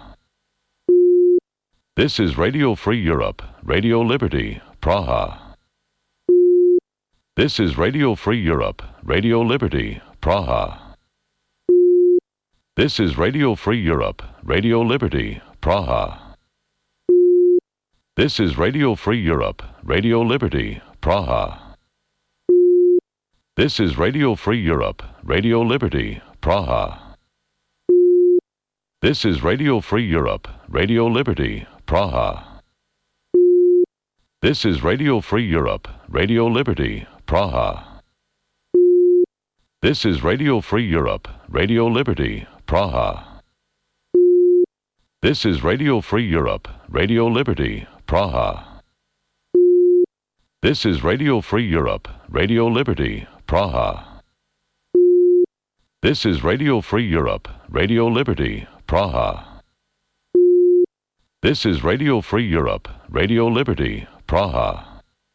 This is Radio Free Europe, Radio Liberty, Praha. This is Radio Free Europe, Radio Liberty, Praha. This is Radio Free Europe, Radio Liberty, Praha. This is Radio Free Europe, Radio Liberty, Praha. This is Radio Free Europe, Radio Liberty, Praha. This is Radio Free Europe, Radio Liberty, Praha. This is Radio Free Europe, Radio Liberty, Praha. This is Radio Free Europe, Radio Liberty, Praha. This is Radio Free Europe, Radio Liberty, Praha. This is Radio Free Europe, Radio Liberty, Praha. This is Radio Free Europe, Radio Liberty, Praha. This is Radio Free Europe, Radio Liberty, Praha.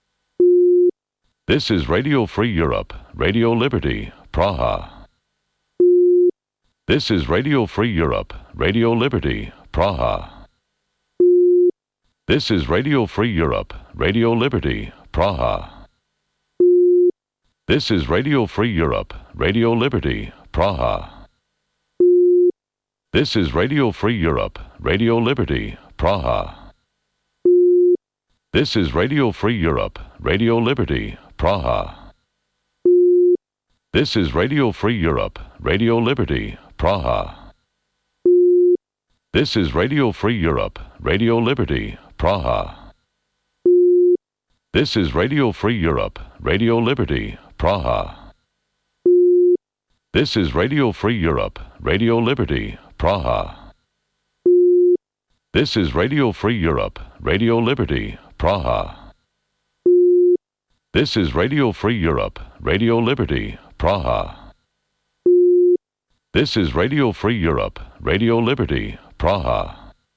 This is Radio Free Europe, Radio Liberty, Praha. This is Radio Free Europe, Radio Liberty, Praha. This is Radio Free Europe, Radio Liberty, Praha. This is Radio Free Europe, Radio Liberty, Praha. This is Radio Free Europe, Radio Liberty, Praha. This is Radio Free Europe, Radio Liberty, Praha. This is Radio Free Europe, Radio Liberty, Praha. This is Radio Free Europe, Radio Liberty, Praha. This is Radio Free Europe, Radio Liberty, Praha. This is Radio Free Europe, Radio Liberty, Praha. This is Radio Free Europe, Radio Liberty, Praha. This is Radio Free Europe, Radio Liberty, Praha. This is Radio Free Europe, Radio Liberty, Praha.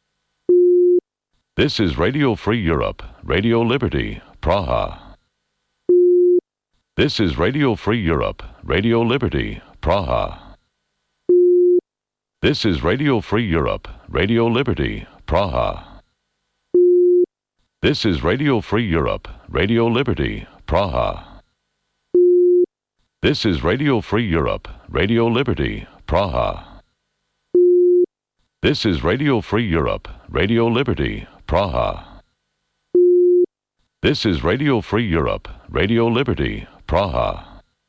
This is Radio Free Europe, Radio Liberty, Praha. This is Radio Free Europe, Radio Liberty, Praha. This is Radio Free Europe, Radio Liberty, Praha. This is Radio Free Europe, Radio Liberty, Praha. This is Radio Free Europe, Radio Liberty, Praha. This is Radio Free Europe, Radio Liberty, Praha. This is Radio Free Europe, Radio Liberty, Praha.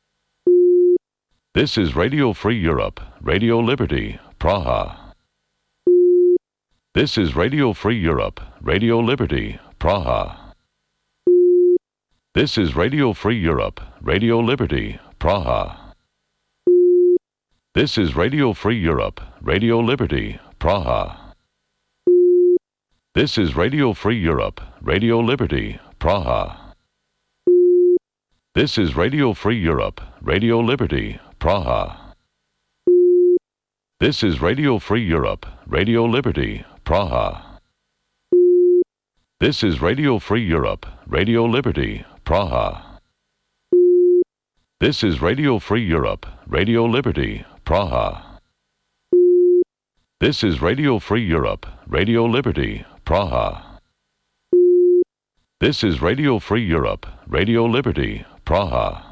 This is Radio Free Europe, Radio Liberty, Praha. This is Radio Free Europe, Radio Liberty, Praha. This is Radio Free Europe, Radio Liberty, Praha. This is Radio Free Europe, Radio Liberty, Praha. This is Radio Free Europe, Radio Liberty, Praha. This is Radio Free Europe, Radio Liberty, Praha. This is Radio Free Europe, Radio Liberty, Praha. This is Radio Free Europe, Radio Liberty, Praha. This is Radio Free Europe, Radio Liberty, Praha. This is Radio Free Europe, Radio Liberty, Praha. This is Radio Free Europe, Radio Liberty, Praha.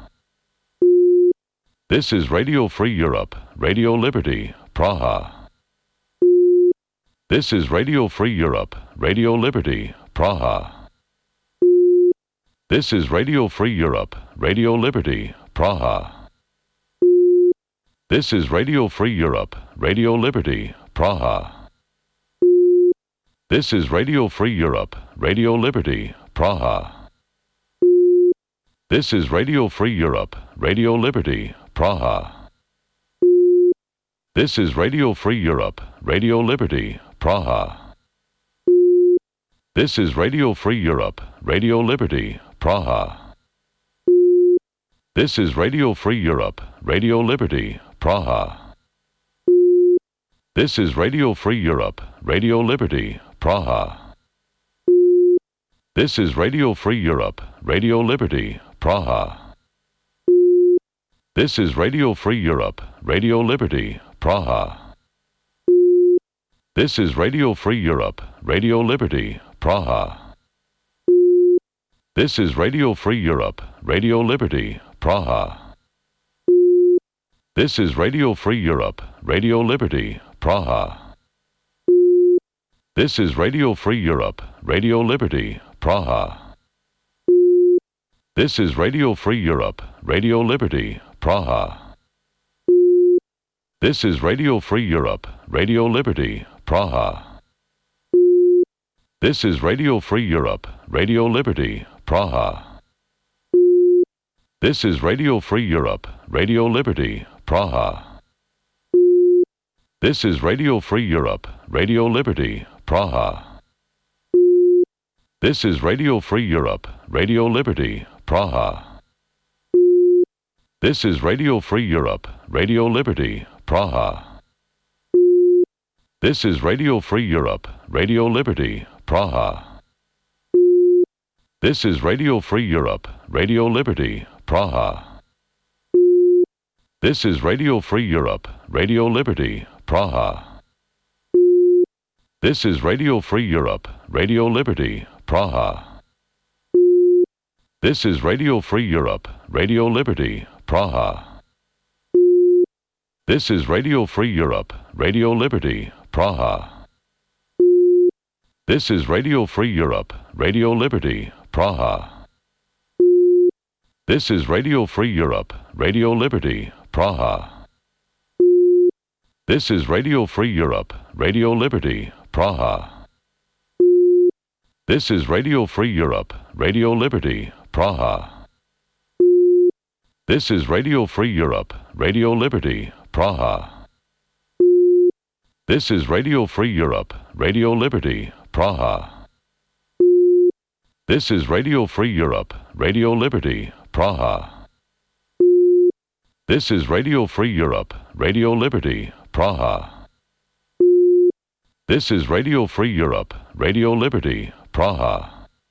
This is Radio Free Europe, Radio Liberty, Praha. This is Radio Free Europe, Radio Liberty, Praha. This is Radio Free Europe, Radio Liberty, Praha. This is Radio Free Europe, Radio Liberty, Praha. This is Radio Free Europe, Radio Liberty, Praha. This is Radio Free Europe, Radio Liberty, Praha. This is Radio Free Europe, Radio Liberty, Praha. This is Radio Free Europe, Radio Liberty, Praha. This is Radio Free Europe, Radio Liberty, Praha. This is Radio Free Europe, Radio Liberty, Praha. This is Radio Free Europe, Radio Liberty, Praha. This is Radio Free Europe, Radio Liberty, Praha. This is Radio Free Europe, Radio Liberty, Praha. This is Radio Free Europe, Radio Liberty, Praha. This is Radio Free Europe, Radio Liberty, Praha. This is Radio Free Europe, Radio Liberty, Praha. This is Radio Free Europe, Radio Liberty, Praha. This is Radio Free Europe, Radio Liberty, Praha. This is Radio Free Europe, Radio Liberty, Praha. This is Radio Free Europe, Radio Liberty, Praha. This is Radio Free Europe, Radio Liberty, Praha. This is Radio Free Europe, Radio Liberty, Praha. This is Radio Free Europe, Radio Liberty, Praha. This is Radio Free Europe, Radio Liberty, Praha. This is Radio Free Europe, Radio Liberty, Praha. This is Radio Free Europe, Radio Liberty, Praha. This is Radio Free Europe, Radio Liberty, Praha. This is Radio Free Europe, Radio Liberty, Praha. This is Radio Free Europe, Radio Liberty, Praha. This is Radio Free Europe, Radio Liberty, Praha. This is Radio Free Europe, Radio Liberty, Praha. This is Radio Free Europe, Radio Liberty, Praha. This is Radio Free Europe, Radio Liberty, Praha. This is Radio Free Europe, Radio Liberty, Praha. This is Radio Free Europe, Radio Liberty, Praha. This is Radio Free Europe, Radio Liberty, Praha. This is Radio Free Europe, Radio Liberty, Praha. This is Radio Free Europe, Radio Liberty, Praha.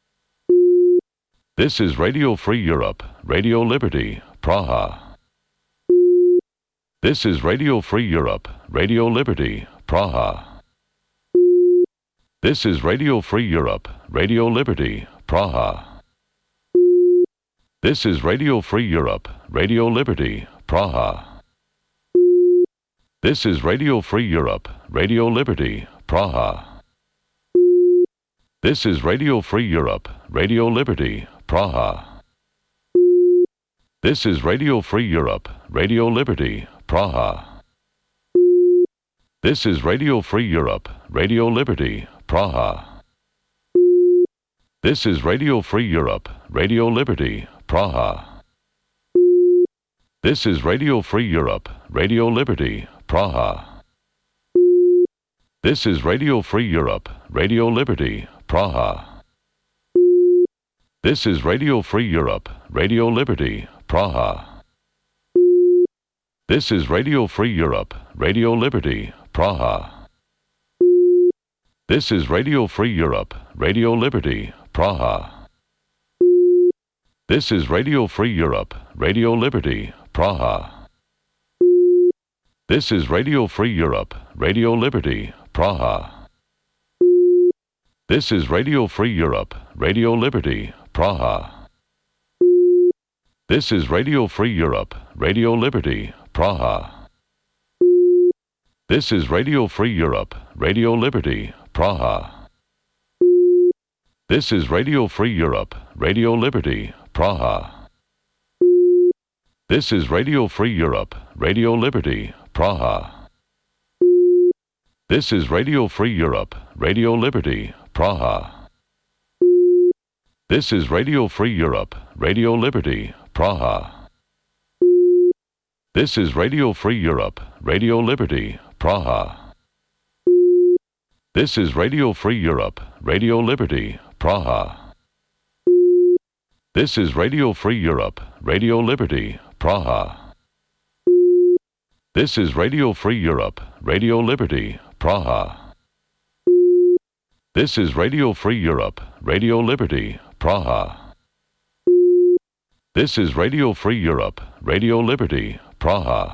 This is Radio Free Europe, Radio Liberty, Praha. This is Radio Free Europe, Radio Liberty, Praha. This is Radio Free Europe, Radio Liberty, Praha. This is Radio Free Europe, Radio Liberty, Praha. This is Radio Free Europe, Radio Liberty, Praha. This is Radio Free Europe, Radio Liberty, Praha. This is Radio Free Europe, Radio Liberty, Praha. This is Radio Free Europe, Radio Liberty, Praha. This is Radio Free Europe, Radio Liberty, Praha. This is Radio Free Europe, Radio Liberty, Praha. This is Radio Free Europe, Radio Liberty, Praha. This is Radio Free Europe, Radio Liberty, Praha. This is Radio Free Europe, Radio Liberty, Praha. This is Radio Free Europe, Radio Liberty, Praha. This is Radio Free Europe, Radio Liberty, Praha. This is Radio Free Europe, Radio Liberty, Praha. This is Radio Free Europe, Radio Liberty, Praha. This is Radio Free Europe, Radio Liberty, Praha. This is Radio Free Europe, Radio Liberty, Praha. This is Radio Free Europe, Radio Liberty, Praha. This is Radio Free Europe, Radio Liberty, Praha. This is Radio Free Europe, Radio Liberty, Praha. This is Radio Free Europe, Radio Liberty, Praha. This is Radio Free Europe, Radio Liberty, Praha. This is Radio Free Europe, Radio Liberty, Praha. This is Radio Free Europe, Radio Liberty, Praha. This is Radio Free Europe, Radio Liberty, Praha. This is Radio Free Europe, Radio Liberty, Praha. This is Radio Free Europe, Radio Liberty, Praha.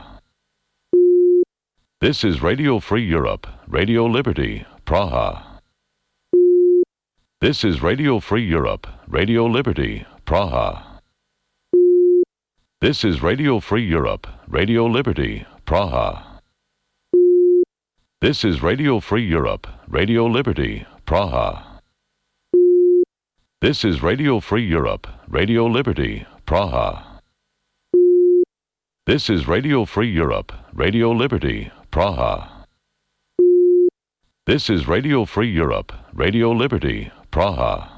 This is Radio Free Europe, Radio Liberty, Praha. This is Radio Free Europe, Radio Liberty, Praha. This is Radio Free Europe, Radio Liberty, Praha. This is Radio Free Europe, Radio Liberty, Praha. This is Radio Free Europe, Radio Liberty, Praha. This is Radio Free Europe, Radio Liberty, Praha. This is Radio Free Europe, Radio Liberty, Praha.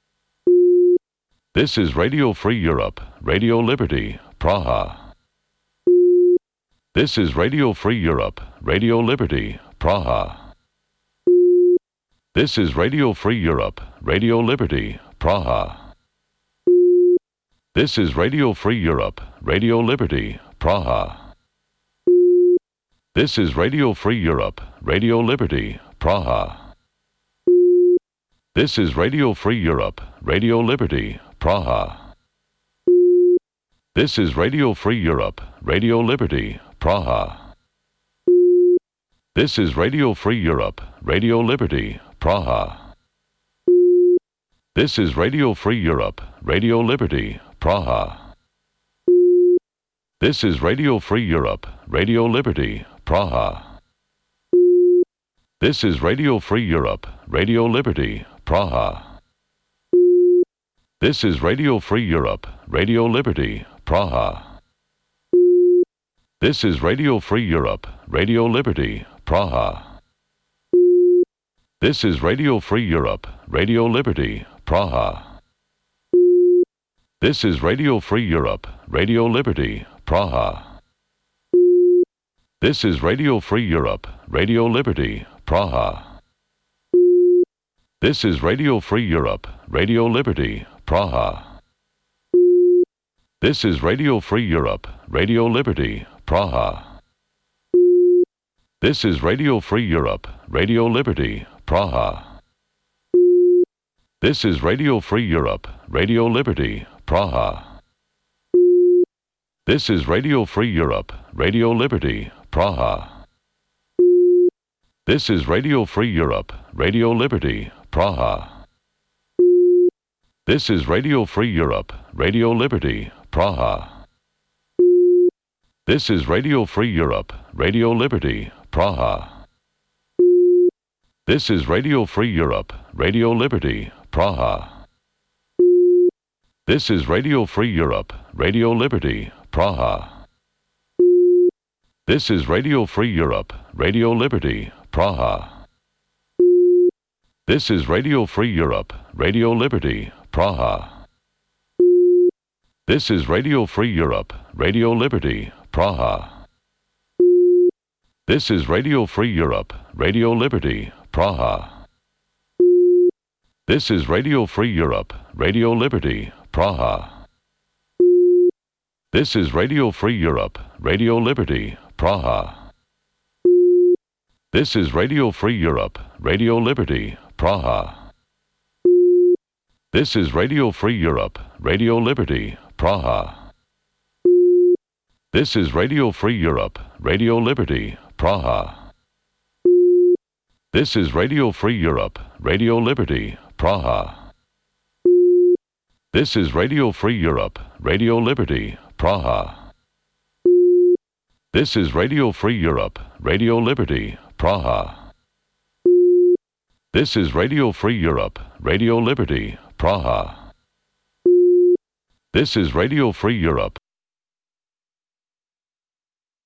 This is Radio Free Europe, Radio Liberty, Praha. This is Radio Free Europe, Radio Liberty, Praha. This is Radio Free Europe, Radio Liberty, Praha. This is Radio Free Europe, Radio Liberty, Praha. This is Radio Free Europe, Radio Liberty, Praha. This is Radio Free Europe, Radio Liberty, Praha. This is Radio Free Europe, Radio Liberty, Praha. This is Radio Free Europe, Radio Liberty, Praha. This is Radio Free Europe, Radio Liberty, Praha. This is Radio Free Europe, Radio Liberty, Praha. This is Radio Free Europe, Radio Liberty, Praha. This is Radio Free Europe, Radio Liberty, Praha. This is Radio Free Europe, Radio Liberty, Praha. This is Radio Free Europe, Radio Liberty, Praha. This is Radio Free Europe, Radio Liberty, Praha. This is Radio Free Europe, Radio Liberty, Praha. This is Radio Free Europe, Radio Liberty, Praha. This is Radio Free Europe, Radio Liberty, Praha. This is Radio Free Europe, Radio Liberty, Praha. This is Radio Free Europe, Radio Liberty, Praha. This is Radio Free Europe, Radio Liberty, Praha. This is Radio Free Europe, Radio Liberty, Praha. This is Radio Free Europe, Radio Liberty, Praha. This is Radio Free Europe, Radio Liberty, Praha. This is Radio Free Europe, Radio Liberty, Praha. This is Radio Free Europe, Radio Liberty, Praha. This is Radio Free Europe, Radio Liberty, Praha. This is Radio Free Europe, Radio Liberty, Praha. This is Radio Free Europe, Radio Liberty, Praha. This is Radio Free Europe, Radio Liberty, Praha. This is Radio Free Europe, Radio Liberty, Praha. This is Radio Free Europe, Radio Liberty, Praha. This is Radio Free Europe, Radio Liberty, Praha. This is Radio Free Europe, Radio Liberty, Praha. This is Radio Free Europe, Radio Liberty, Praha. This is Radio Free Europe, Radio Liberty, Praha. This is Radio Free Europe, Radio Liberty, Praha. This is Radio Free Europe, Radio Liberty, Praha. This is Radio Free Europe, Radio Liberty, Praha. This is Radio Free Europe,